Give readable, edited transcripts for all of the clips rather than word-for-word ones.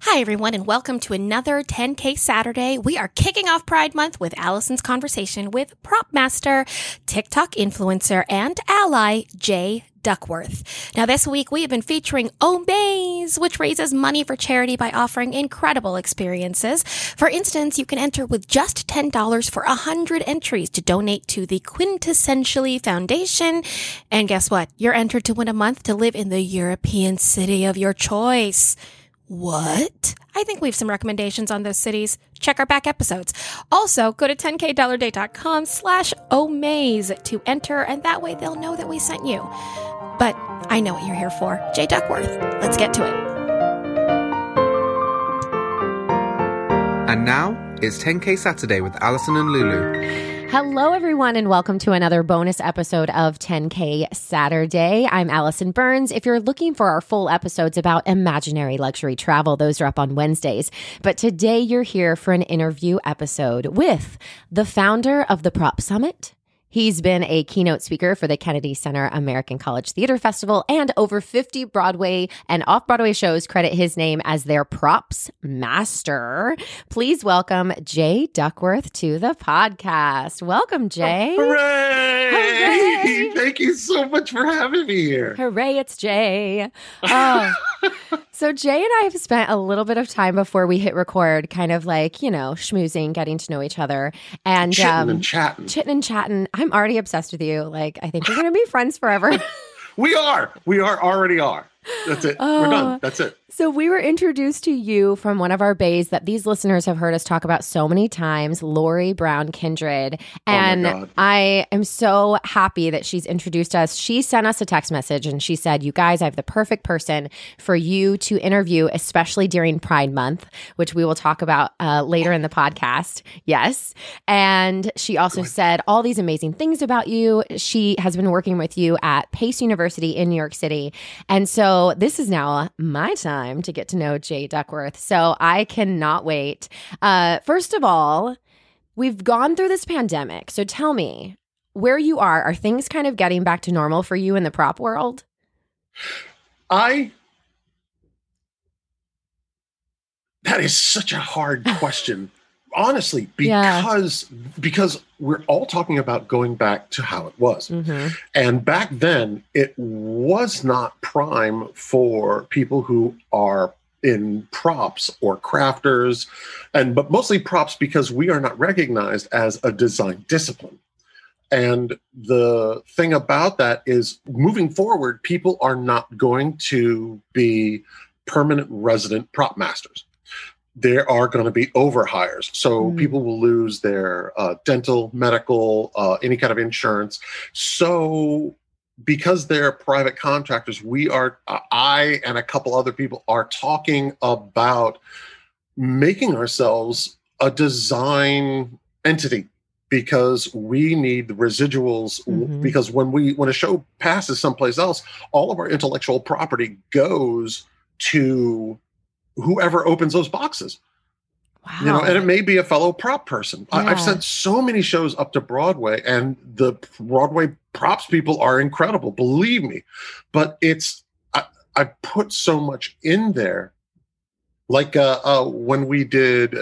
Hi, everyone, and welcome to another 10K Saturday. We are kicking off Pride Month with Allison's conversation with prop master, TikTok influencer, and ally, Jay Duckworth. Now, this week, we have been featuring Omaze, which raises money for charity by offering incredible experiences. For instance, you can enter with just $10 for 100 entries to donate to the Quintessentially Foundation. And guess what? You're entered to win a month to live in the European city of your choice. What? I think we have some recommendations on those cities. Check our back episodes. Also, go to 10kdollarday.com/Omaze to enter, and that way they'll know that we sent you. But I know what you're here for. Jay Duckworth. Let's get to it. And now, it's 10K Saturday with Allison and Lulu. Hello, everyone, and welcome to another bonus episode of 10K Saturday. I'm Allison Burns. If you're looking for our full episodes about imaginary luxury travel, those are up on Wednesdays. But today you're here for an interview episode with the founder of the Prop Summit. He's been a keynote speaker for the Kennedy Center American College Theater Festival, and over 50 Broadway and off-Broadway shows credit his name as their props master. Please welcome Jay Duckworth to the podcast. Welcome, Jay. Hooray! Hooray! Thank you so much for having me here. Hooray, it's Jay. Oh. So Jay and I have spent a little bit of time before we hit record, kind of like, schmoozing, getting to know each other. And chitting and chatting. Chitting and chatting. I'm already obsessed with you. Like, I think we're going to be friends forever. We already are. That's it. We're done. That's it. So we were introduced to you from one of our bays that these listeners have heard us talk about so many times, Lori Brown Kindred. And I am so happy that she's introduced us. She sent us a text message and she said, you guys, I have the perfect person for you to interview, especially during Pride Month, which we will talk about later in the podcast. Yes. And she also said all these amazing things about you. She has been working with you at Pace University in New York City. And so this is now my time to get to know Jay Duckworth. So I cannot wait. First of all, we've gone through this pandemic. So tell me where you are. Are things kind of getting back to normal for you in the prop world? That is such a hard question. Honestly, because we're all talking about going back to how it was. Mm-hmm. And back then, it was not prime for people who are in props or crafters, but mostly props because we are not recognized as a design discipline. And the thing about that is moving forward, people are not going to be permanent resident prop masters. There are going to be overhires. So people will lose their dental, medical, any kind of insurance. So because they're private contractors, I and a couple other people are talking about making ourselves a design entity because we need the residuals. Because when a show passes someplace else, all of our intellectual property goes to whoever opens those boxes. Wow. And it may be a fellow prop person. Yeah. I've sent so many shows up to Broadway, and the Broadway props people are incredible, believe me. But I put so much in there. Like when we did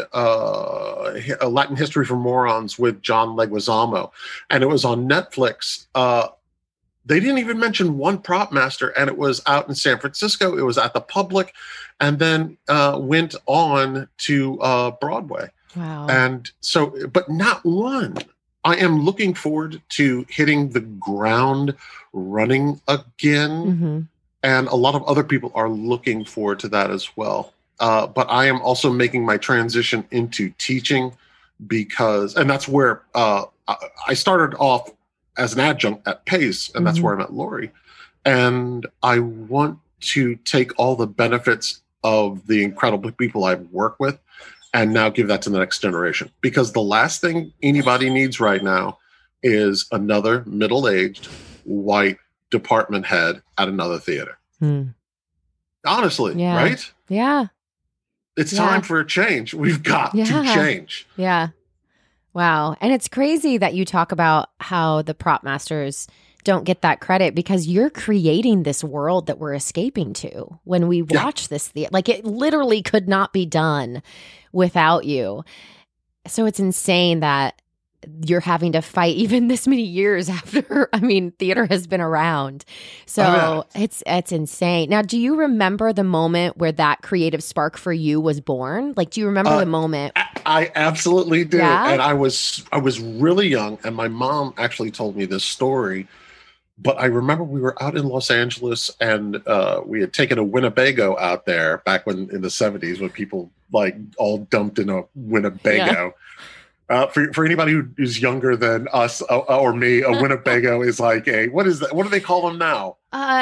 a Latin History for Morons with John Leguizamo, and it was on Netflix. They didn't even mention one prop master, and it was out in San Francisco. It was at the Public, and then went on to Broadway. Wow. And so, but not one. I am looking forward to hitting the ground running again. Mm-hmm. And a lot of other people are looking forward to that as well. But I am also making my transition into teaching and that's where I started off as an adjunct at Pace, and that's where I met Lori. And I want to take all the benefits of the incredible people I've worked with and now give that to the next generation. Because the last thing anybody needs right now is another middle-aged white department head at another theater. Honestly, right? Yeah. It's time for a change. We've got to change. Yeah. Wow. And it's crazy that you talk about how the prop masters don't get that credit because you're creating this world that we're escaping to when we watch this. Like it literally could not be done without you. So it's insane that you're having to fight even this many years after, theater has been around. So it's insane. Now, do you remember the moment where that creative spark for you was born? Like, do you remember the moment? I absolutely do. Yeah? And I was really young, and my mom actually told me this story. But I remember we were out in Los Angeles, and we had taken a Winnebago out there back in the 70s when people like all dumped in a Winnebago. Yeah. For anybody who's younger than us or me, a Winnebago is like what is that? What do they call them now?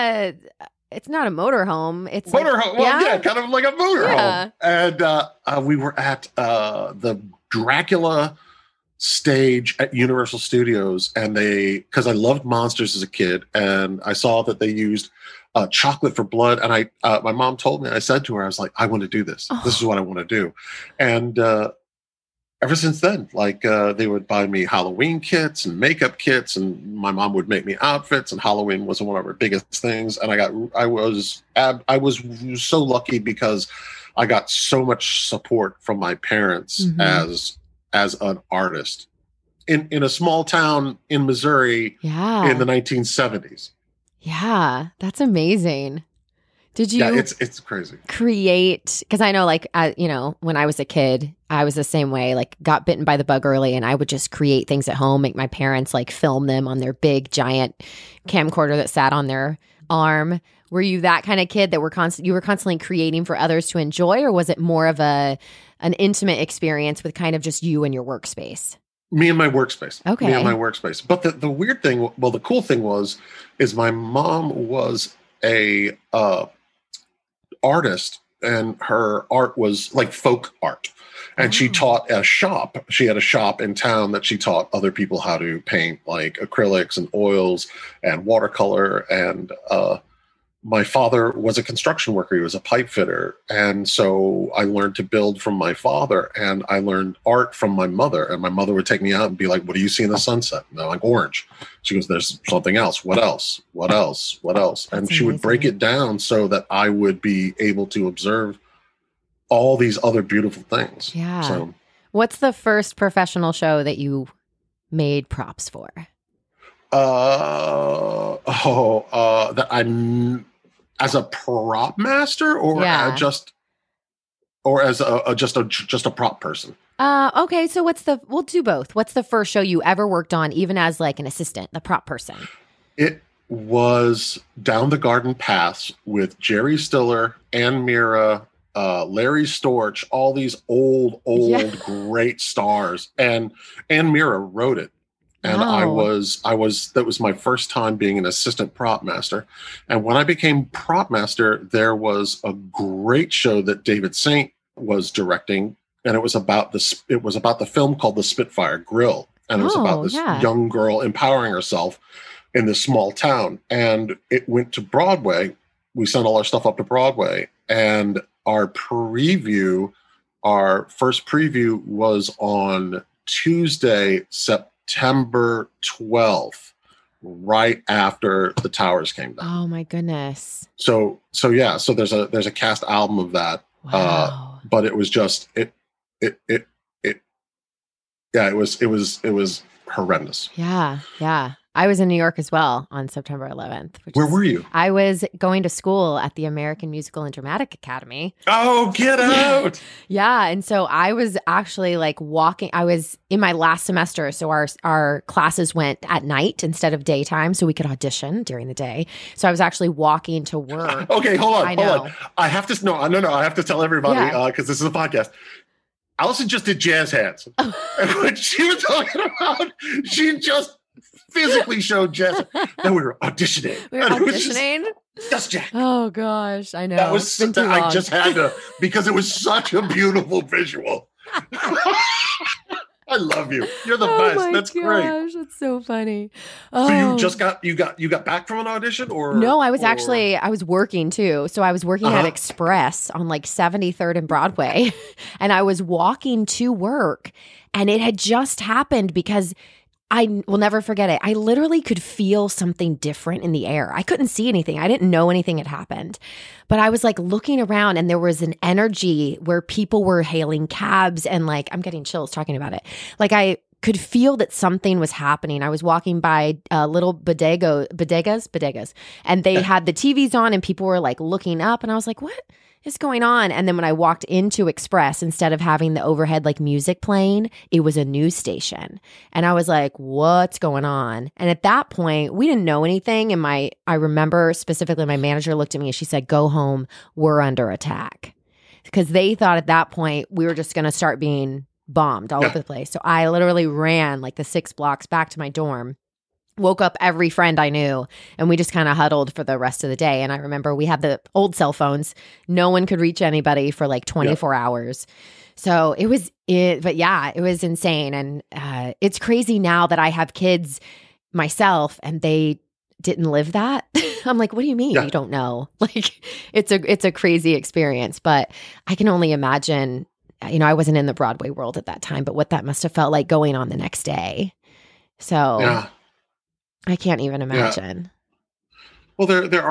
It's not a motorhome. It's motorhome. Well, yeah, kind of like a motorhome. Yeah. And we were at the Dracula stage at Universal Studios, and because I loved monsters as a kid, and I saw that they used chocolate for blood, and my mom told me, I said to her, I was like, I want to do this. Oh. This is what I want to do. And ever since then, they would buy me Halloween kits and makeup kits, and my mom would make me outfits, and Halloween was one of our biggest things. And I was so lucky because I got so much support from my parents as an artist in a small town in Missouri in the 1970s. Yeah, that's amazing. Did you? Yeah, it's crazy. Create, because I know, when I was a kid, I was the same way. Like, got bitten by the bug early, and I would just create things at home. Make my parents film them on their big giant camcorder that sat on their arm. Were you that kind of kid that you were constantly creating for others to enjoy, or was it more of an intimate experience with kind of just you and your workspace? Me and my workspace. Okay. Me and my workspace. But the weird thing, the cool thing is my mom was a artist, and her art was like folk art. And she taught a shop. She had a shop in town that she taught other people how to paint, like acrylics and oils and watercolor. And my father was a construction worker. He was a pipe fitter. And so I learned to build from my father, and I learned art from my mother. And my mother would take me out and be like, what do you see in the sunset? And I'm like, orange. She goes, there's something else. What else? What else? What else? That's and she would break it down so that I would be able to observe all these other beautiful things. Yeah. So, what's the first professional show that you made props for? That I'm as a prop master, or just a prop person. Okay, so we'll do both. What's the first show you ever worked on, even as like an assistant, the prop person? It was Down the Garden Paths with Jerry Stiller, Ann Mira, Larry Storch, all these old great stars, and Ann Mira wrote it. And wow. that was my first time being an assistant prop master. And when I became prop master, there was a great show that David Saint was directing, and it was about the film called The Spitfire Grill. And it was about this young girl empowering herself in this small town. And it went to Broadway. We sent all our stuff up to Broadway, and our first preview was on Tuesday, September 12th, right after the towers came down. Oh my goodness. So there's a cast album of that. Wow. But it was just it was horrendous. Yeah. I was in New York as well on September 11th. Where were you? I was going to school at the American Musical and Dramatic Academy. Oh, get out. Yeah. And so I was actually walking. I was in my last semester. So our classes went at night instead of daytime, so we could audition during the day. So I was actually walking to work. Okay, hold on. I have to I have to tell everybody because this is a podcast. Allison just did jazz hands. And what she was talking about, she just physically showed jazz. Then we were auditioning. Just jazz. Oh gosh, I know. That was I just had to, because it was such a beautiful visual. I love you. You're the best. That's great. That's so funny. So you got back from an audition, or no? I was working too. So I was working at Express on 73rd and Broadway, and I was walking to work, and it had just happened because I will never forget it. I literally could feel something different in the air. I couldn't see anything. I didn't know anything had happened. But I was like looking around and there was an energy where people were hailing cabs and like, I'm getting chills talking about it. Like I could feel that something was happening. I was walking by little bodegas, and they had the TVs on and people were like looking up and I was like, what is going on? And then when I walked into Express, instead of having the overhead like music playing, it was a news station. And I was like, what's going on? And at that point, we didn't know anything. And I remember specifically my manager looked at me and she said, go home, we're under attack. Because they thought at that point we were just going to start being bombed all over the place. So I literally ran like the 6 blocks back to my dorm, woke up every friend I knew, and we just kind of huddled for the rest of the day. And I remember we had the old cell phones. No one could reach anybody for like 24 hours. So it was insane. And it's crazy now that I have kids myself and they didn't live that. I'm like, what do you mean you don't know? Like it's a crazy experience, but I can only imagine, I wasn't in the Broadway world at that time, but what that must have felt like going on the next day. So I can't even imagine. Well, there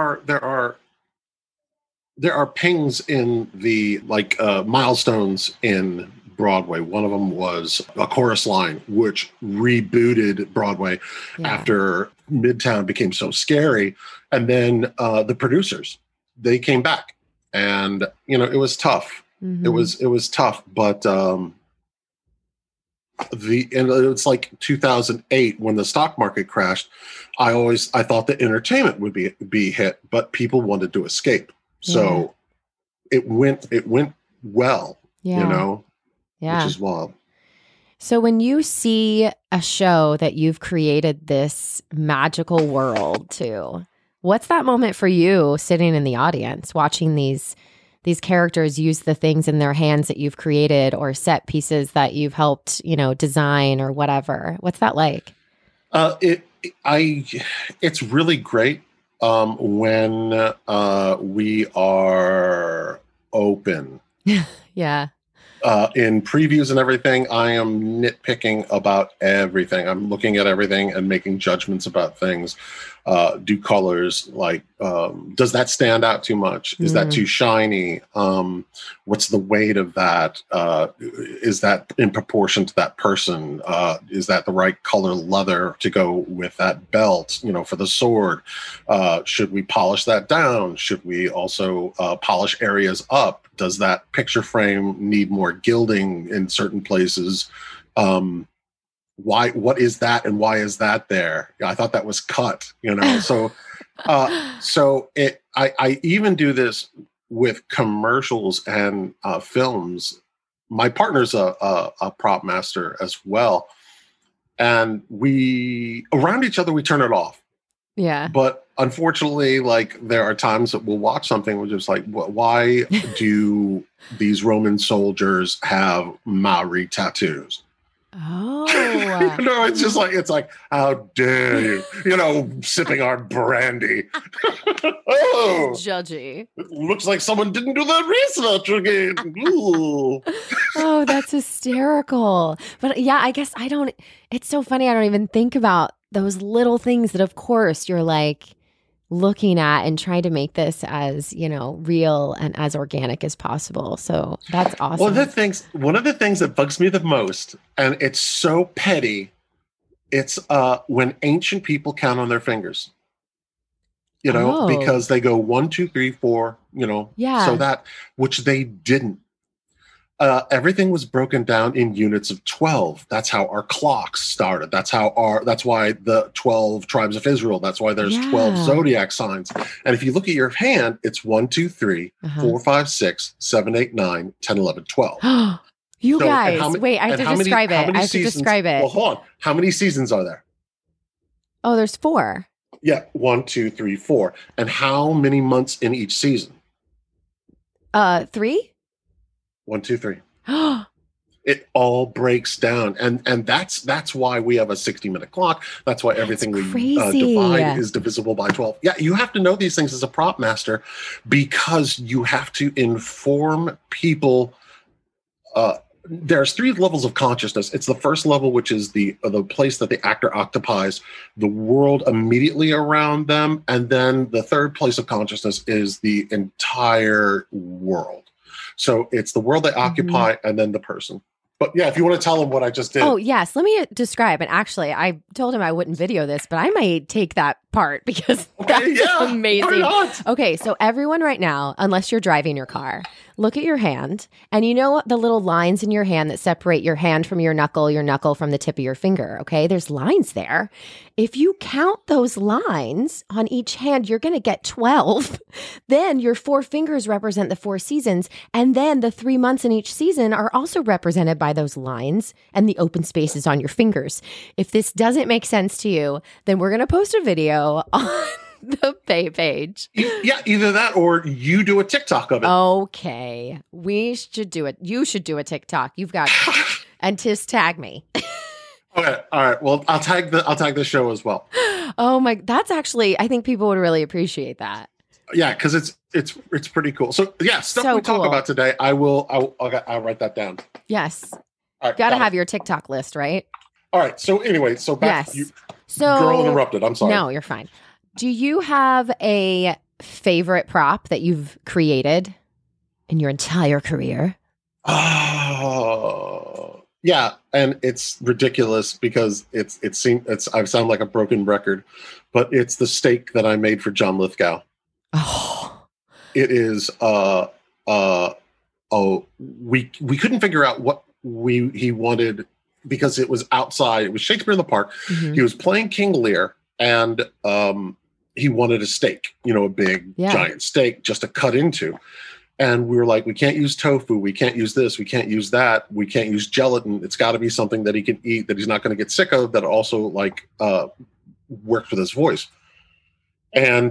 are pings in the milestones in Broadway. One of them was A Chorus Line, which rebooted Broadway after Midtown became so scary. And then the producers, they came back, and it was tough. Mm-hmm. It was tough, but it's like 2008 when the stock market crashed. I thought the entertainment would be hit, but people wanted to escape. So it went well, which is wild. So when you see a show that you've created this magical world to, what's that moment for you sitting in the audience watching these characters use the things in their hands that you've created or set pieces that you've helped, design or whatever? What's that like? It's really great when we are open. Yeah. In previews and everything, I am nitpicking about everything. I'm looking at everything and making judgments about things. Do colors, does that stand out too much? Is that too shiny? What's the weight of that? Is that in proportion to that person? Is that the right color leather to go with that belt, for the sword? Should we polish that down? Should we also polish areas up? Does that picture frame need more gilding in certain places? What is that and why is that there? I thought that was cut, so I even do this with commercials and films. My partner's a prop master as well, and we around each other we turn it off. Yeah. But unfortunately, there are times that we'll watch something, we're just like, why do these Roman soldiers have Maori tattoos? Oh. It's like, how dare you, sipping our brandy. Oh, judgy. It looks like someone didn't do their research again. Ooh. Oh, that's hysterical. But yeah, I guess it's so funny. I don't even think about those little things that, of course, you're looking at and trying to make this as, real and as organic as possible. So that's awesome. One of the things that bugs me the most, and it's so petty, it's when ancient people count on their fingers. Because they go 1, 2, 3, 4, so that, which they didn't. Everything was broken down in units of 12. That's how our clocks started. That's why the 12 tribes of Israel. That's why there's 12 zodiac signs. And if you look at your hand, it's 1, 2, 3, 4, 5, 6, 7, 8, 9, 10, 11, 12. You guys, wait, I have to describe it. Well, hold on. How many seasons are there? Oh, there's 4. Yeah, 1, 2, 3, 4. And how many months in each season? 3. 1, 2, 3. It all breaks down, and that's why we have a 60-minute clock. That's why everything we divide is divisible by 12. Yeah, you have to know these things as a prop master because you have to inform people there's 3 levels of consciousness. It's the first level, which is the place that the actor occupies the world immediately around them. And then the third place of consciousness is the entire world. So it's the world they occupy and then the person. But yeah, if you want to tell him what I just did. Oh, yes. Let me describe. And actually, I told him I wouldn't video this, but I might take that part because that's amazing. Okay, so everyone right now, unless you're driving your car, look at your hand. And you know the little lines in your hand that separate your hand from your knuckle from the tip of your finger, okay? There's lines there. If you count those lines on each hand, you're going to get 12. Then your 4 fingers represent the 4 seasons. And then the 3 months in each season are also represented by those lines and the open spaces on your fingers. If this doesn't make sense to you, then we're going to post a video on the Pay page. Yeah, either that or you do a TikTok of it. Okay. We should do it. You should do a TikTok. You've got and just tag me. Okay. All right. Well, I'll tag the show as well. Oh my, that's actually, I think people would really appreciate that. Yeah, because it's pretty cool. So yeah, stuff we talk about today. I'll write that down. Yes. All right, gotta have your TikTok list, right? All right. So anyway, back. Yes. Girl interrupted. I'm sorry. No, you're fine. Do you have a favorite prop that you've created in your entire career? Oh, yeah, and it's ridiculous because I sound like a broken record, but it's the steak that I made for John Lithgow. Oh, it is. We couldn't figure out what he wanted because it was outside. It was Shakespeare in the Park. Mm-hmm. He was playing King Lear, and he wanted a steak, a big giant steak just to cut into. And we were like, we can't use tofu. We can't use this. We can't use that. We can't use gelatin. It's got to be something that he can eat, that he's not going to get sick of, that also works with his voice. And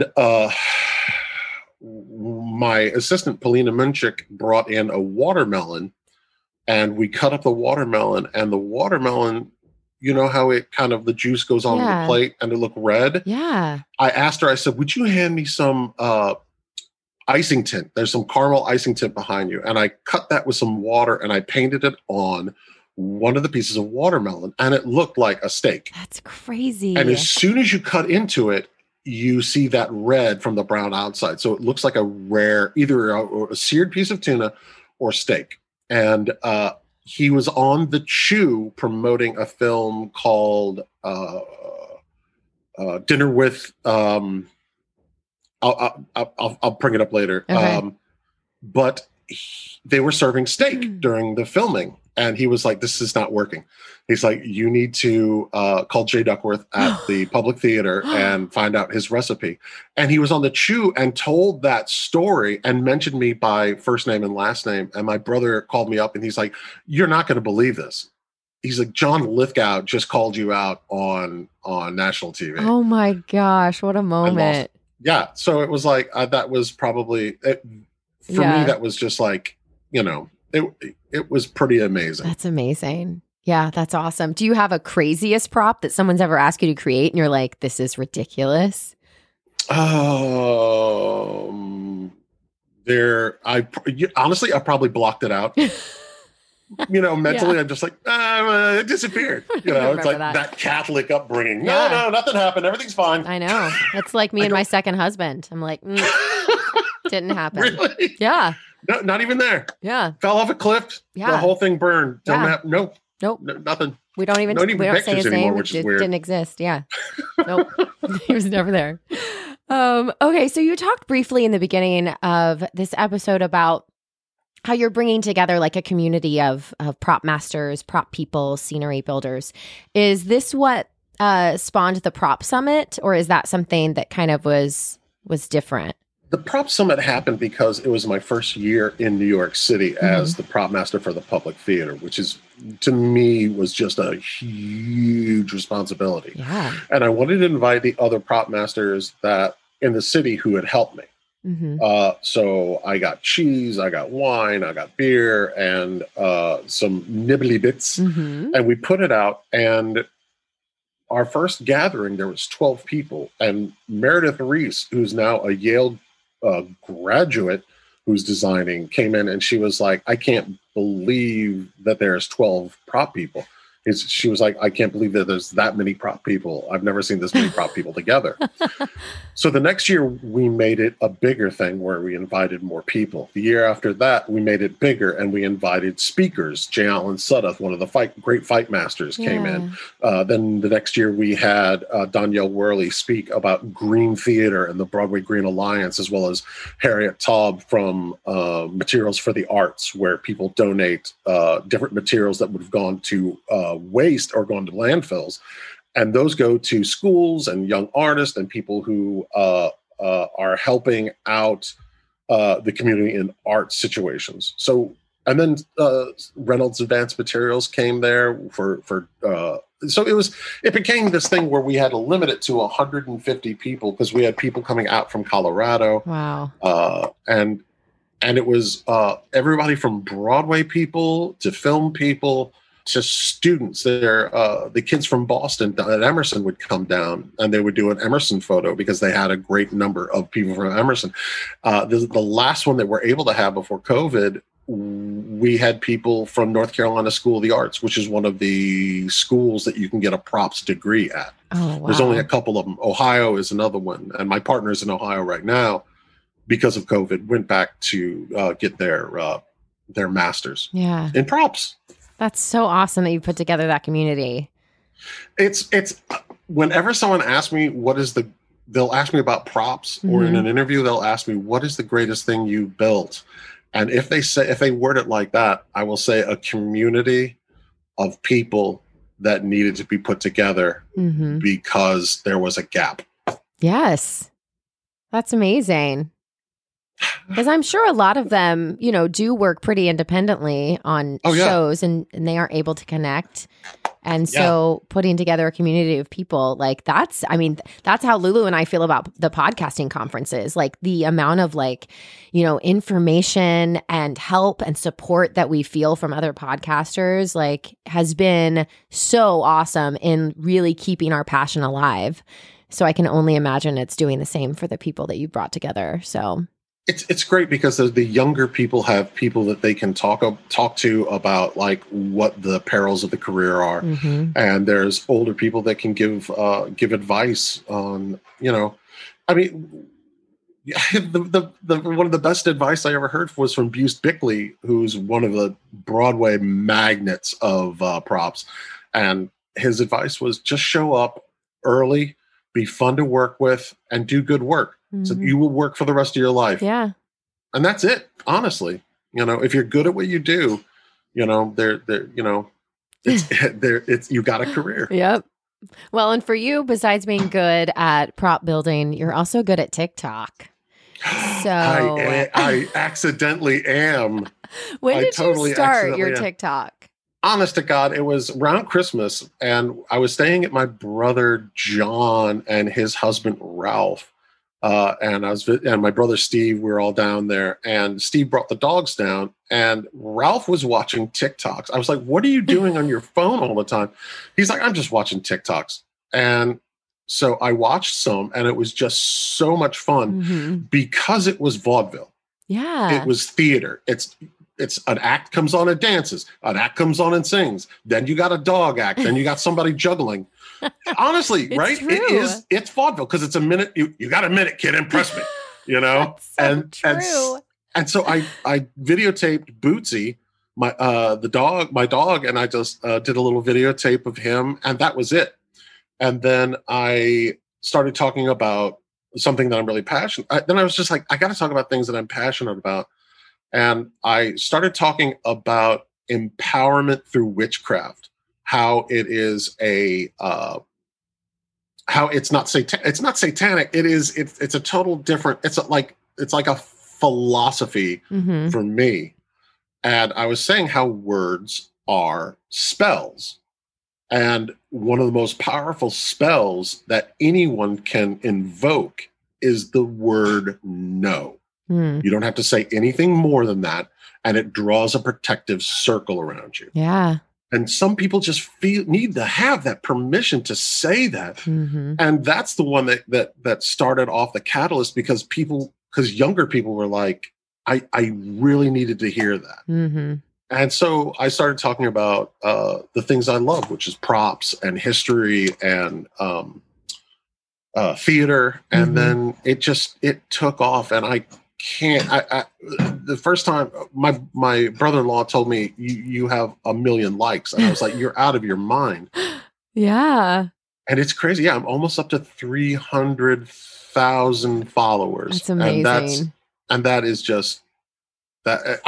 my assistant, Polina Munchik, brought in a watermelon, and we cut up the watermelon, and the watermelon, you know how it kind of, the juice goes on the plate and it looked red? Yeah. I asked her, I said, would you hand me some icing tint? There's some caramel icing tint behind you. And I cut that with some water and I painted it on one of the pieces of watermelon, and it looked like a steak. That's crazy. And as soon as you cut into it, you see that red from the brown outside. So it looks like a rare, either a seared piece of tuna or steak. And he was on the Chew promoting a film called Dinner with. I'll bring it up later. Okay. But they were serving steak during the filming, and he was like, "This is not working." He's like, "You need to call Jay Duckworth at the Public Theater and find out his recipe." And he was on the Chew and told that story and mentioned me by first name and last name. And my brother called me up and he's like, "You're not going to believe this." He's like, "John Lithgow just called you out on national TV." Oh my gosh, what a moment. Yeah. So it was like, that was probably, for me, that was just like, it was pretty amazing. That's amazing. Yeah, that's awesome. Do you have a craziest prop that someone's ever asked you to create and you're like, this is ridiculous? Honestly, I probably blocked it out. Mentally, I'm just like, it disappeared. It's like that Catholic upbringing. No, nothing happened. Everything's fine. I know. It's like me and my second husband. I'm like, didn't happen. Really? Yeah. No, not even there. Yeah. Fell off a cliff. Yeah. The whole thing burned. Nope. Nothing. We don't even say his name. Which is weird. Didn't exist. Yeah. Nope. He was never there. Okay. So you talked briefly in the beginning of this episode about how you're bringing together like a community of prop masters, prop people, scenery builders. Is this what spawned the Prop Summit, or is that something that kind of was different? The Prop Summit happened because it was my first year in New York City as the prop master for the Public Theater, which is, to me, was just a huge responsibility. Yeah. And I wanted to invite the other prop masters that in the city who had helped me. Mm-hmm. So I got cheese, I got wine, I got beer, and some nibbly bits. Mm-hmm. And we put it out, and our first gathering, there was 12 people. And Meredith Reese, who's now a Yale graduate, who's designing, came in and she was like, I can't believe that there's 12 prop people. She was like, I can't believe that there's that many prop people. I've never seen this many prop people together. So the next year we made it a bigger thing where we invited more people. The year after that, we made it bigger and we invited speakers. J. Allen Sudduth, one of the great fight masters, came in. Then the next year we had Danielle Worley speak about Green Theater and the Broadway Green Alliance, as well as Harriet Taub from Materials for the Arts, where people donate different materials that would have gone to waste or gone to landfills, and those go to schools and young artists and people who are helping out the community in art situations. So, and then Reynolds Advanced Materials came there for so it became this thing where we had to limit it to 150 people because we had people coming out from Colorado. Wow. And it was everybody from Broadway people to film people to students. The kids from Boston at Emerson would come down and they would do an Emerson photo because they had a great number of people from Emerson. The last one that we're able to have before COVID, we had people from North Carolina School of the Arts, which is one of the schools that you can get a props degree at. Oh, wow. There's only a couple of them. Ohio is another one. And my partner is in Ohio right now because of COVID, went back to get their master's in props. That's so awesome that you put together that community. It's whenever someone asks me they'll ask me about props, or in an interview, they'll ask me, what is the greatest thing you built? And if they word it like that, I will say a community of people that needed to be put together because there was a gap. Yes. That's amazing. Because I'm sure a lot of them, do work pretty independently on shows and they aren't able to connect. And so putting together a community of people, like that's how Lulu and I feel about the podcasting conferences. Like the amount of information and help and support that we feel from other podcasters, has been so awesome in really keeping our passion alive. So I can only imagine it's doing the same for the people that you brought together. So it's great because the younger people have people that they can talk to about what the perils of the career are, and there's older people that can give advice on the one of the best advice I ever heard was from Buse Bickley, who's one of the Broadway magnets of props, and his advice was just show up early, be fun to work with, and do good work. So you will work for the rest of your life. Yeah. And that's it. Honestly, if you're good at what you do, it's you got a career. Yep. Well, and for you, besides being good at prop building, you're also good at TikTok. So I accidentally am. When did you start your TikTok? Honest to God, it was around Christmas, and I was staying at my brother John and his husband Ralph. And my brother Steve, we were all down there, and Steve brought the dogs down, and Ralph was watching TikToks. I was like, what are you doing on your phone all the time? He's like, I'm just watching TikToks. And so I watched some, and it was just so much fun because it was vaudeville. Yeah. It was theater. It's an act comes on and dances, an act comes on and sings. Then you got a dog act. Then you got somebody juggling. Honestly, right? True. It's vaudeville because it's a minute. You got a minute, kid. Impress me, That's so true. And so I videotaped Bootsy, my dog, and I just did a little videotape of him, and that was it. And then I started talking about something that I'm really passionate. Then I was just like, I got to talk about things that I'm passionate about. And I started talking about empowerment through witchcraft, how it is how it's not satanic. It's a total different. It's like a philosophy for me. And I was saying how words are spells, and one of the most powerful spells that anyone can invoke is the word no. You don't have to say anything more than that, and it draws a protective circle around you. Yeah. And some people just need to have that permission to say that. And that's the one that started off the catalyst, because younger people were like, I really needed to hear that. Mm-hmm. And so I started talking about the things I love, which is props and history and theater. And then it took off. And I can't, the first time my brother-in-law told me, you have 1 million likes. And I was like, you're out of your mind. Yeah. And it's crazy. Yeah. I'm almost up to 300,000 followers. That's amazing. And that is just that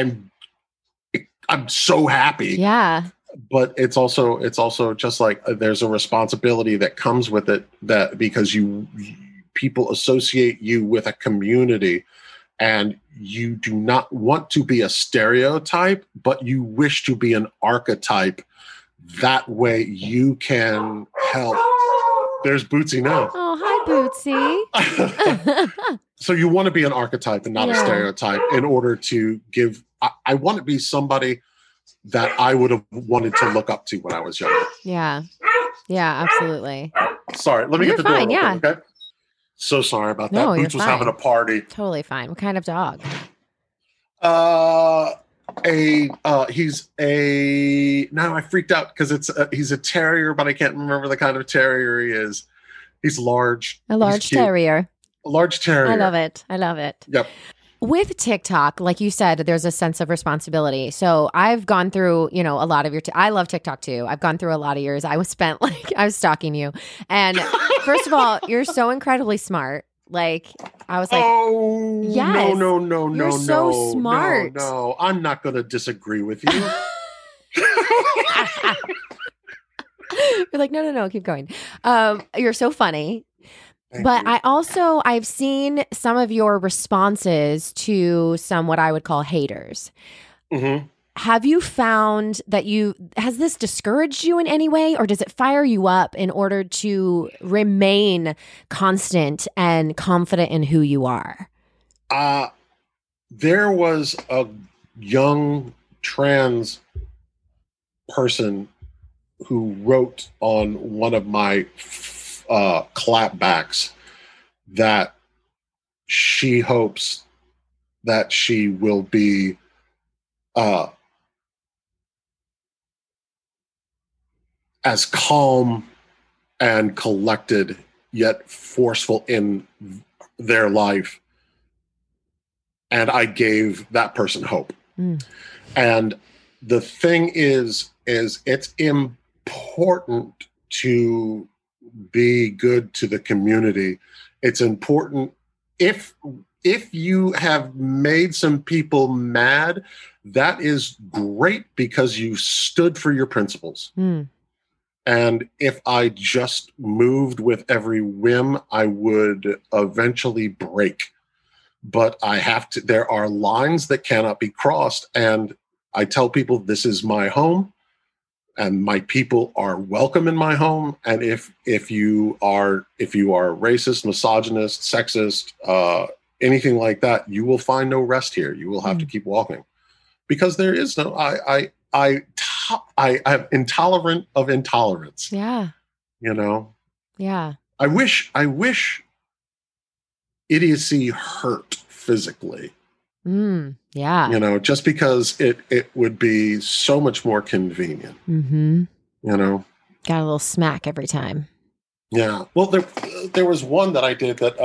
I'm so happy. Yeah. But it's also just like there's a responsibility that comes with it, that because people associate you with a community and you do not want to be a stereotype, but you wish to be an archetype. That way you can help. There's Bootsy now. Oh, hi, Bootsy. So you want to be an archetype and not a stereotype in order to give. I want to be somebody that I would have wanted to look up to when I was younger. Yeah. Yeah, absolutely. Sorry, let me get the door open, okay? So sorry about that. No, Boots was having a party. Totally fine. What kind of dog? He's a. Now I freaked out because he's a terrier, but I can't remember the kind of terrier he is. He's large. A large terrier. A large terrier. I love it. I love it. Yep. With TikTok, like you said, there's a sense of responsibility. So I've gone through, a lot of your. I love TikTok too. I've gone through a lot of years. I was stalking you, and first of all, you're so incredibly smart. Like I was like, oh yes, no, you're so smart. No, I'm not going to disagree with you. You're like, no, keep going. You're so funny. But I've seen some of your responses to some what I would call haters. Mm-hmm. Have you found that has this discouraged you in any way, or does it fire you up in order to remain constant and confident in who you are? There was a young trans person who wrote on one of my clapbacks that she hopes that she will be as calm and collected yet forceful in their life. And I gave that person hope. And the thing is it's important to be good to the community. It's important if you have made some people mad, that is great because you stood for your principles. And if I just moved with every whim, I would eventually break. But there are lines that cannot be crossed. And I tell people this is my home. And my people are welcome in my home. And if you are racist, misogynist, sexist, anything like that, you will find no rest here. You will have to keep walking, because there is no. I am intolerant of intolerance. Yeah. Yeah. I wish idiocy hurt physically. Yeah. Just because it would be so much more convenient. Mm-hmm. Got a little smack every time. Yeah. Well, there was one that I did that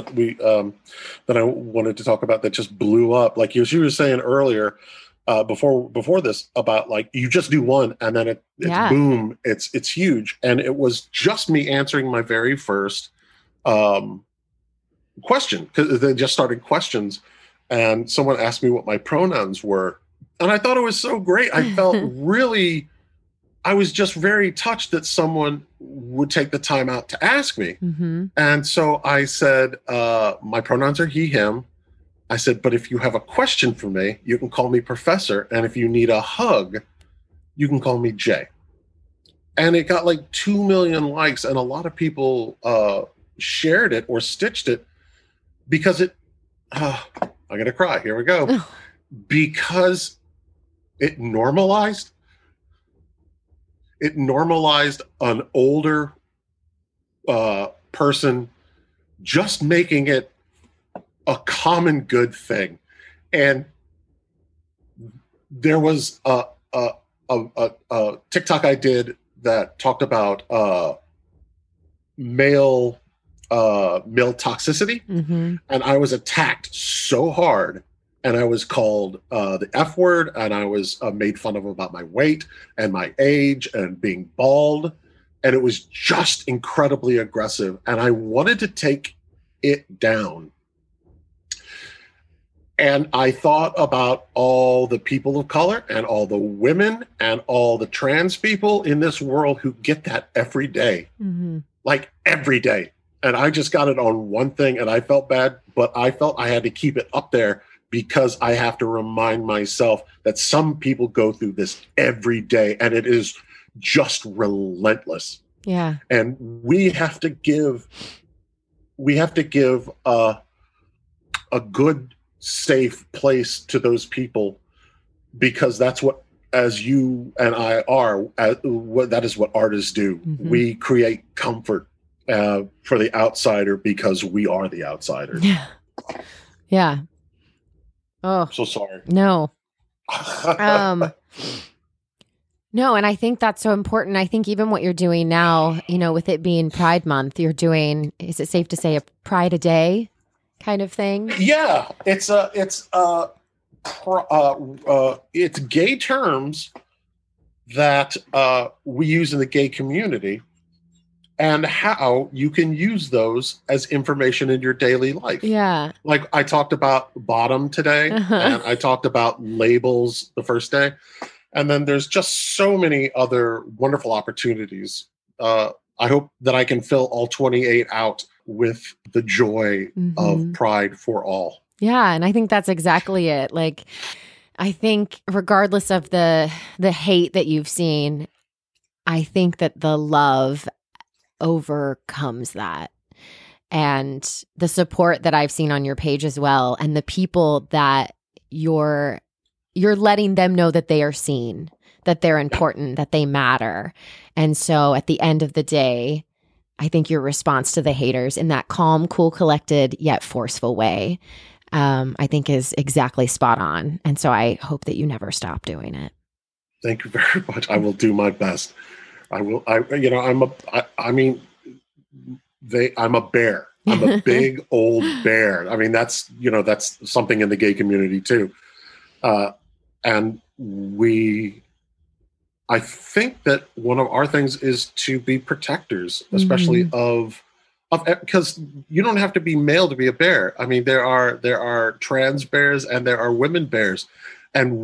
I wanted to talk about that just blew up. Like you were saying earlier, before this, about like you just do one and then it's boom, it's huge. And it was just me answering my very first question, because they just started questions. And someone asked me what my pronouns were. And I thought it was so great. I felt I was just very touched that someone would take the time out to ask me. Mm-hmm. And so I said, my pronouns are he, him. I said, but if you have a question for me, you can call me Professor. And if you need a hug, you can call me Jay. And it got like 2 million likes. And a lot of people shared it or stitched it because I'm going to cry. Here we go. Because it normalized an older person just making it a common good thing. And there was a TikTok I did that talked about male toxicity, and I was attacked so hard, and I was called the F word, and I was made fun of about my weight and my age and being bald, and it was just incredibly aggressive, and I wanted to take it down. And I thought about all the people of color and all the women and all the trans people in this world who get that every day, like every day. And I just got it on one thing and I felt bad, but I felt I had to keep it up there because I have to remind myself that some people go through this every day and it is just relentless. Yeah. And we have to give a good, safe place to those people, because that's what, as you and I are, that is what artists do. We create comfort for the outsider because we are the outsiders. Yeah. Yeah. Oh, so sorry. No. No, and I think that's so important. I think even what you're doing now, with it being Pride Month, you're doing, is it safe to say, a Pride a day kind of thing? Yeah, it's gay terms that we use in the gay community, and how you can use those as information in your daily life. Yeah, like I talked about bottom today, and I talked about labels the first day, and then there's just so many other wonderful opportunities. I hope that I can fill all 28 out with the joy of Pride for all. Yeah, and I think that's exactly it. Like, I think regardless of the hate that you've seen, I think that the love overcomes that. And the support that I've seen on your page as well, and the people that you're letting them know that they are seen, that they're important, that they matter. And so at the end of the day, I think your response to the haters in that calm, cool, collected, yet forceful way, I think is exactly spot on. And so I hope that you never stop doing it. Thank you very much. I will do my best. I'm a bear. I'm a big old bear. I mean, that's something in the gay community too. And I think that one of our things is to be protectors, especially of because you don't have to be male to be a bear. I mean, there are trans bears and there are women bears, and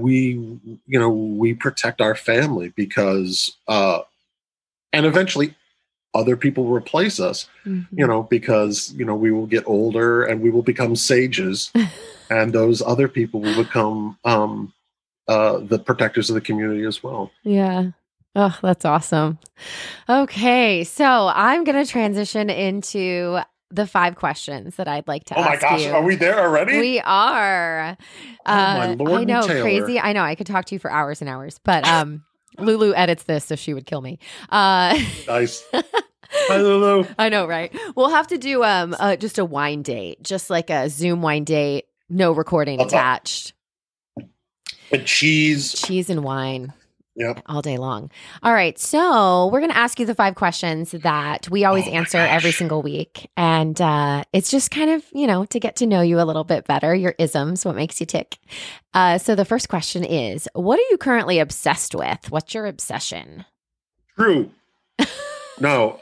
we protect our family because and eventually other people replace us, because we will get older and we will become sages, and those other people will become the protectors of the community as well. Yeah. Oh, that's awesome. Okay. So I'm going to transition into the 5 questions that I'd like to ask you. Oh my gosh. Are we there already? We are. Oh my Lord, I know. Taylor. Crazy. I know. I could talk to you for hours and hours, but Lulu edits this, so she would kill me. Nice. Hi, Lulu. I know, right? We'll have to do just a wine date, just like a Zoom wine date, no recording attached. And cheese and wine. Yep. All day long. All right. So we're going to ask you the 5 questions that we always answer every single week. And it's just kind of, to get to know you a little bit better, your isms, what makes you tick. So the first question is, what are you currently obsessed with? What's your obsession? True. No.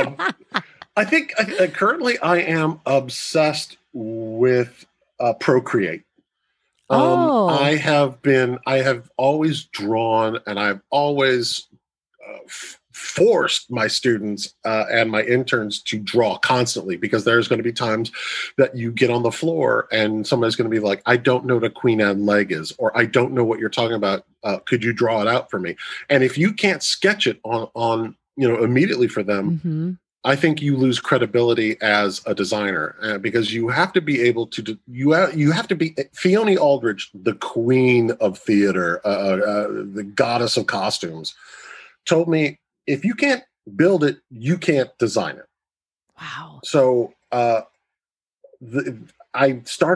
I think currently I am obsessed with Procreate. I have always drawn, and I've always forced my students and my interns to draw constantly, because there's going to be times that you get on the floor and somebody's going to be like, I don't know what a Queen Anne leg is, or I don't know what you're talking about. Could you draw it out for me? And if you can't sketch it on immediately for them, I think you lose credibility as a designer, because you have to be able to you have to be Fiona Aldridge, the queen of theater, the goddess of costumes, told me, if you can't build it, you can't design it. Wow. So I started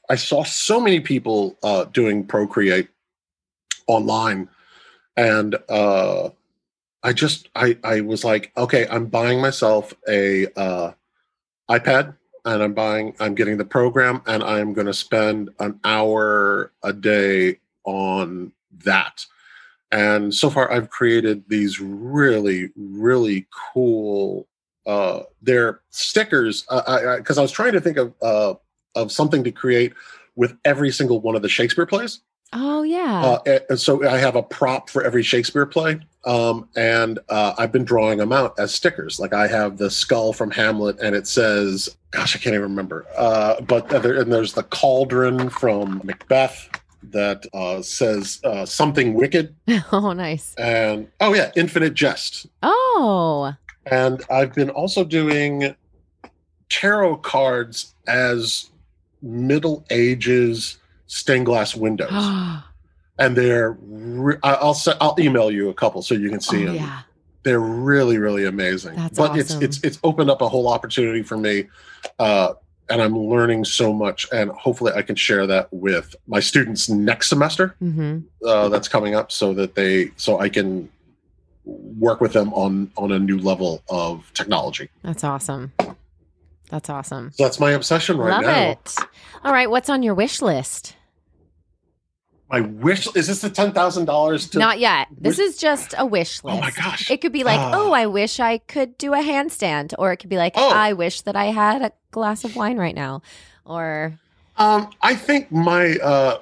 I saw so many people doing Procreate online, and I was like, okay, I'm buying myself a iPad, and I'm getting the program, and I'm going to spend an hour a day on that. And so far, I've created these really, really cool. They're stickers, because I was trying to think of something to create with every single one of the Shakespeare plays. Oh yeah. And so I have a prop for every Shakespeare play, and I've been drawing them out as stickers. Like I have the skull from Hamlet, and it says, "Gosh, I can't even remember." But there's the cauldron from Macbeth that says something wicked. Oh, nice. And Infinite Jest. Oh. And I've been also doing tarot cards as Middle Ages stained glass windows. And they're I'll email you a couple so you can see them. Yeah. They're really, really amazing. That's but awesome. it's opened up a whole opportunity for me, and I'm learning so much. And hopefully, I can share that with my students next semester. Mm-hmm. That's coming up, so I can work with them on a new level of technology. That's awesome. That's awesome. So that's my obsession right now. Love it. All right, what's on your wish list? My wish, is this the $10,000? Not yet. This is just a wish list. Oh my gosh. It could be like, I wish I could do a handstand. Or it could be like, I wish that I had a glass of wine right now. Or I think my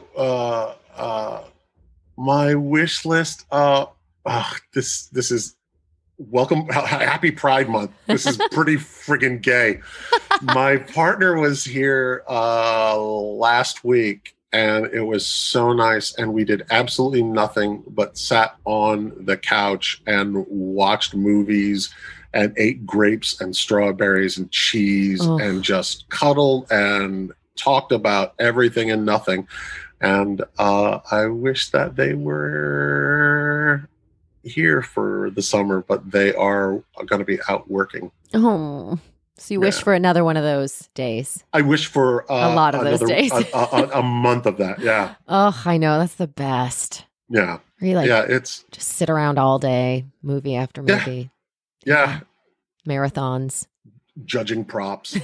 my wish list, this is welcome, happy Pride Month. This is pretty friggin' gay. My partner was here last week, and it was so nice. And we did absolutely nothing but sat on the couch and watched movies and ate grapes and strawberries and cheese and just cuddled and talked about everything and nothing. And I wish that they were here for the summer, but they are going to be out working. Oh, so you wish for another one of those days? I wish for a lot of those days. a month of that. Yeah. Oh, I know. That's the best. Yeah. Where you it's just sit around all day, movie after movie. Yeah. Marathons. Judging props.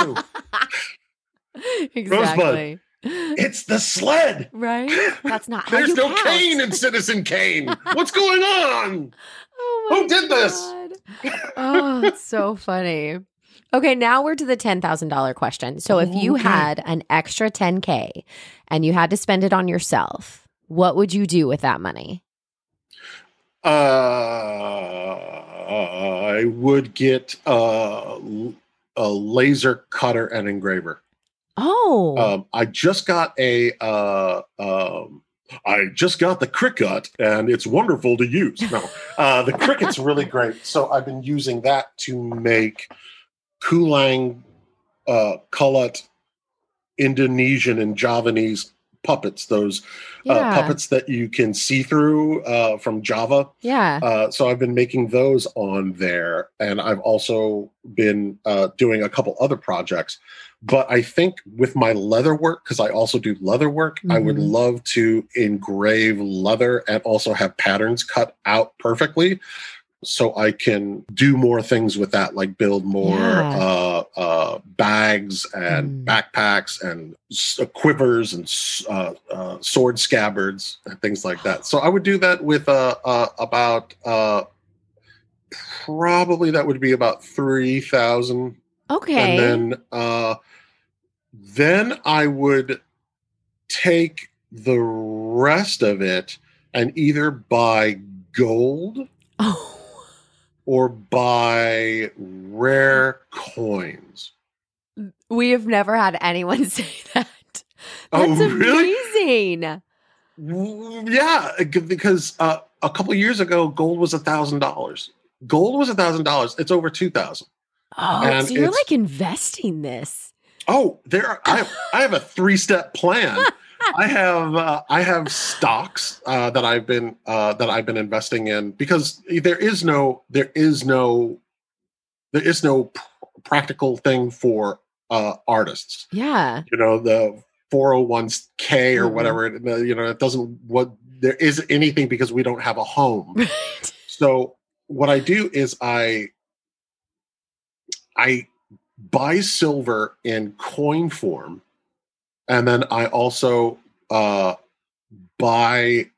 Exactly. Rosebud. It's the sled. Right? That's not how There's you no count. Kane in Citizen Kane. What's going on? Oh my Who did this? Oh, it's so funny. Okay, now we're to the $10,000 question. So if you had an extra $10K and you had to spend it on yourself, what would you do with that money? I would get a laser cutter and engraver. Oh. I just got the Cricut, and it's wonderful to use. No, the Cricut's really great. So I've been using that to make Kulang, Kulat, Indonesian and Javanese puppets, those puppets that you can see through from Java. Yeah. So I've been making those on there, and I've also been doing a couple other projects. But I think with my leather work, because I also do leather work, I would love to engrave leather and also have patterns cut out perfectly, so I can do more things with that, like build more bags and backpacks and quivers and sword scabbards and things like that. So I would do that with about probably that would be about 3,000. Okay. And then I would take the rest of it and either buy gold or buy rare coins. We have never had anyone say that. That's really? amazing. Yeah, because a couple of years ago, gold was $1,000. Gold was $1,000. It's over 2,000. Oh, and so you're like investing this. Oh, I have a 3-step plan. I have stocks that I've been investing in, because there is no practical thing for artists. Yeah. You know, 401k or whatever. It doesn't, there isn't anything because we don't have a home. Right. So what I do is I buy silver in coin form, and then I also buy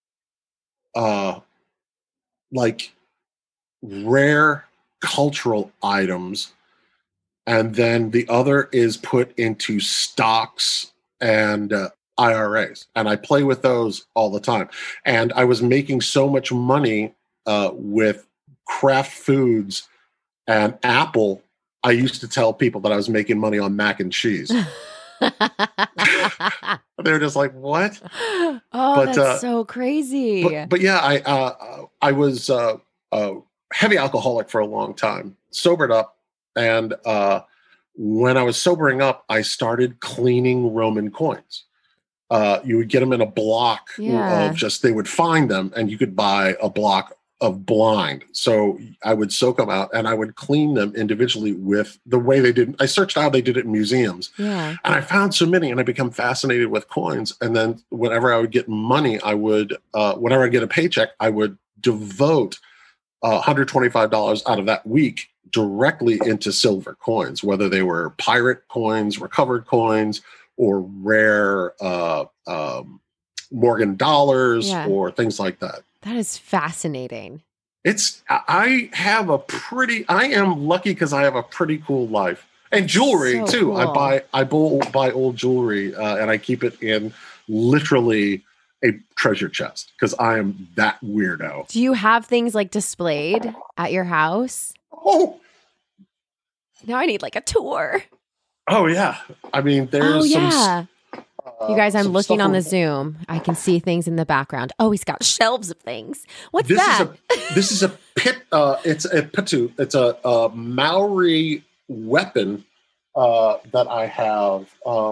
like rare cultural items, and then the other is put into stocks and IRAs, and I play with those all the time. And I was making so much money with Kraft Foods and Apple. I used to tell people that I was making money on mac and cheese. They were just like, "What?" Oh, that's so crazy. But yeah, I was a heavy alcoholic for a long time. Sobered up, and when I was sobering up, I started cleaning Roman coins. You would get them in a block of just, they would find them, and you could buy a block of blind. So I would soak them out and I would clean them individually with the way they did. I searched how they did it in museums, and I found so many, and I become fascinated with coins. And then whenever I would get money, I would, whenever I get a paycheck, I would devote $125 out of that week directly into silver coins, whether they were pirate coins, recovered coins, or rare Morgan dollars, or things like that. That is fascinating. I am lucky because I have a pretty cool life, and jewelry too. Cool. I buy old jewelry, and I keep it in literally a treasure chest because I am that weirdo. Do you have things like displayed at your house? Oh, now I need like a tour. Oh yeah, I mean there's some. You guys, I'm looking on the Zoom. I can see things in the background. Oh, he's got shelves of things. What's that? This is a pit. It's a pitu. It's a Maori weapon that I have.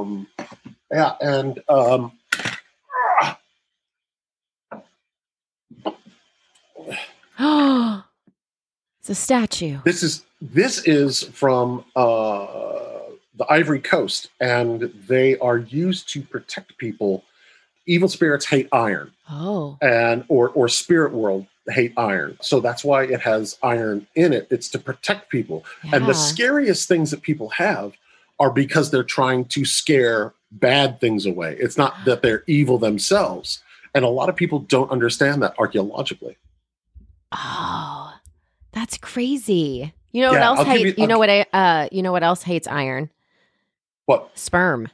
It's a statue. This is from the Ivory Coast, and they are used to protect people. Evil spirits hate iron. Oh. And or spirit world hate iron. So that's why it has iron in it. It's to protect people. Yeah. And the scariest things that people have are because they're trying to scare bad things away. It's not that they're evil themselves. And a lot of people don't understand that archaeologically. Oh, that's crazy. You know what else hates? You know what else hates iron? What? Sperm.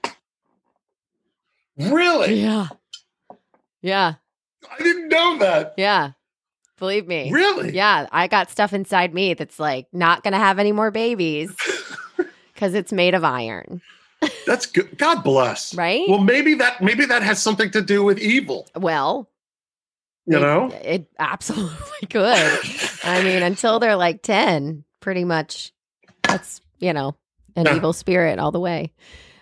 Really? Yeah. Yeah. I didn't know that. Yeah. Believe me. Really? Yeah. I got stuff inside me that's like not going to have any more babies because it's made of iron. That's good. God bless. Right? Well, maybe that has something to do with evil. Well, it absolutely could. I mean, until they're like 10, pretty much that's, an evil spirit all the way.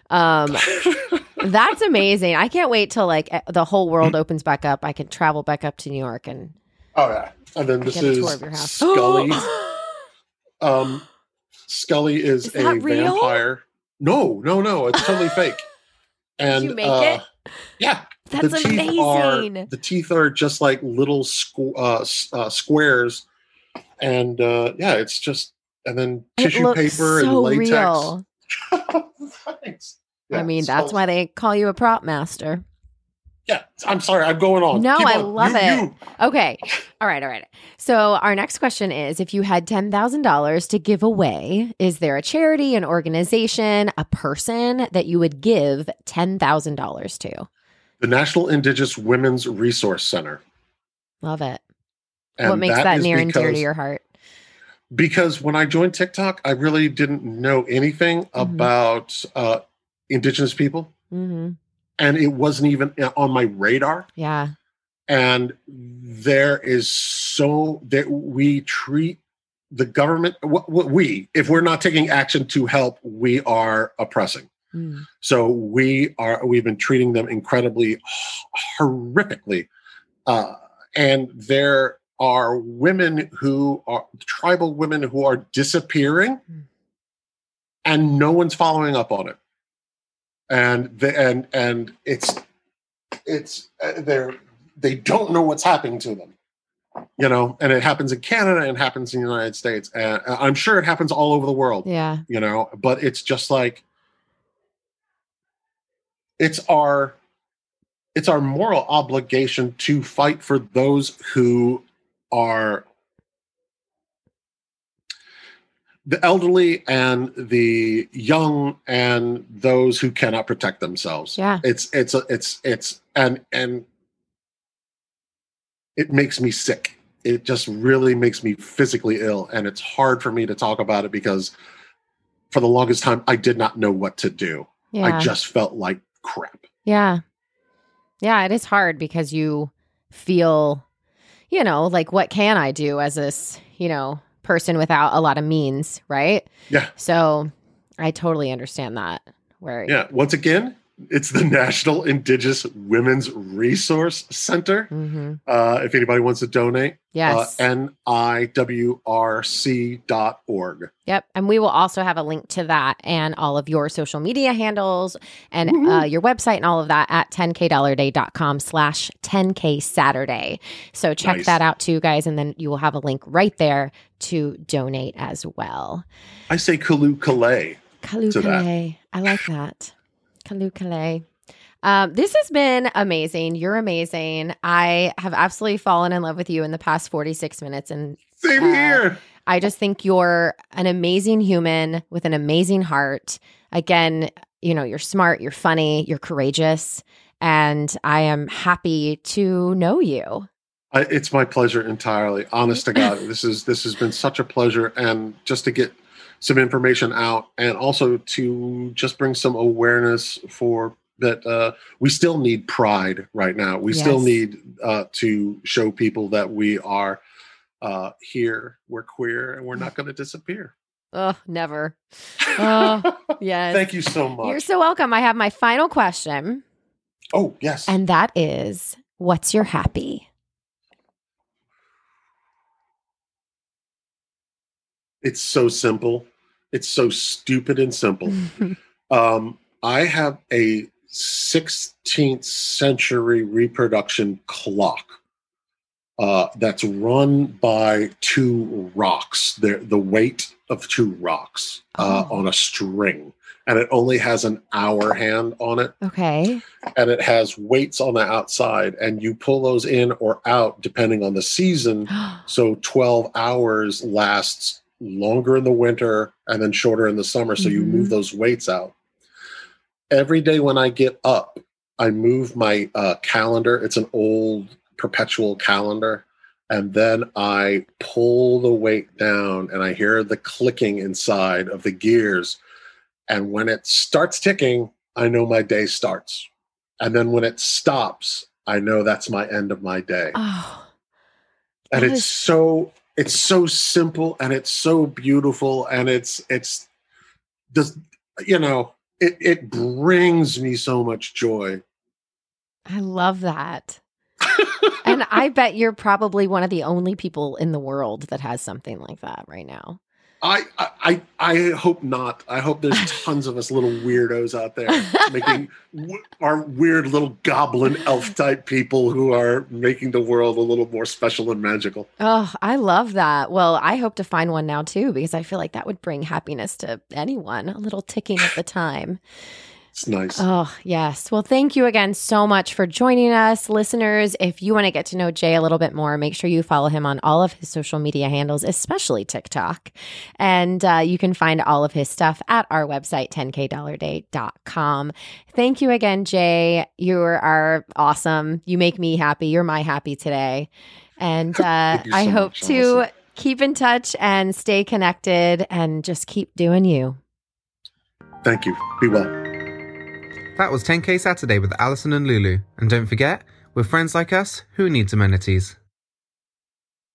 That's amazing. I can't wait till like the whole world opens back up. I can travel back up to New York and and then this is a tour of your house. Scully. Scully is a real? vampire. No, it's totally fake. And did you make it? Yeah. That's amazing. The teeth are just like little squares, and it's just, and then tissue paper and latex. Real. Thanks. Yeah, I mean, that's why they call you a prop master. Yeah, I'm sorry, I'm going on. No, I love it. Okay, all right. So our next question is: if you had $10,000 to give away, is there a charity, an organization, a person that you would give $10,000 to? The National Indigenous Women's Resource Center. Love it. And what makes that near and dear to your heart? Because when I joined TikTok, I really didn't know anything about Indigenous people. Mm-hmm. And it wasn't even on my radar. Yeah. And we treat the government, if we're not taking action to help, we are oppressing. Mm. So we've been treating them incredibly horrifically. And there are tribal women who are disappearing and no one's following up on it. and they don't know what's happening to them, and it happens in Canada and happens in the United States, and I'm sure it happens all over the world. Yeah, but it's just like it's our moral obligation to fight for those who are the elderly and the young and those who cannot protect themselves. Yeah. And it makes me sick. It just really makes me physically ill. And it's hard for me to talk about it because for the longest time, I did not know what to do. Yeah. I just felt like crap. Yeah. Yeah, it is hard because you feel, like, what can I do as this, person without a lot of means, right? Yeah. So I totally understand that. Once again, it's the National Indigenous Women's Resource Center. Mm-hmm. If anybody wants to donate, yes, niwrc.org. Yep. And we will also have a link to that and all of your social media handles and your website and all of that at 10kdollarday.com/10ksaturday. So check that out too, guys. And then you will have a link right there to donate as well. I say Kalu Kalay. Kalu Kalay. I like that. Kalu Kalay. This has been amazing. You're amazing. I have absolutely fallen in love with you in the past 46 minutes. And same here. I just think you're an amazing human with an amazing heart. Again, you're smart, you're funny, you're courageous, and I am happy to know you. It's my pleasure entirely. Honest to God, this has been such a pleasure, and just to get some information out, and also to just bring some awareness for that we still need pride right now. We still need to show people that we are here, we're queer, and we're not going to disappear. Oh, never. Oh, yes. Thank you so much. You're so welcome. I have my final question. Oh, yes. And that is, what's your happy? It's so simple. It's so stupid and simple. I have a 16th century reproduction clock that's run by two rocks. The weight of two rocks on a string. And it only has an hour hand on it. Okay. And it has weights on the outside. And you pull those in or out depending on the season. So 12 hours lasts longer in the winter and then shorter in the summer. So you move those weights out. Every day when I get up, I move my calendar. It's an old perpetual calendar. And then I pull the weight down and I hear the clicking inside of the gears. And when it starts ticking, I know my day starts. And then when it stops, I know that's my end of my day. Oh, and it's so simple and it's so beautiful. And it brings me so much joy. I love that. And I bet you're probably one of the only people in the world that has something like that right now. I hope not. I hope there's tons of us little weirdos out there making our weird little goblin elf type people who are making the world a little more special and magical. Oh, I love that. Well, I hope to find one now too, because I feel like that would bring happiness to anyone. A little ticking at the time. It's nice. Oh, yes. Well, thank you again so much for joining us. Listeners, if you want to get to know Jay a little bit more, make sure you follow him on all of his social media handles, especially TikTok. And you can find all of his stuff at our website, 10kdollarday.com. Thank you again, Jay. You are awesome. You make me happy. You're my happy today. And I hope to keep in touch and stay connected and just keep doing you. Thank you. Be well. That was 10K Saturday with Allison and Lulu. And don't forget, with friends like us, who needs amenities?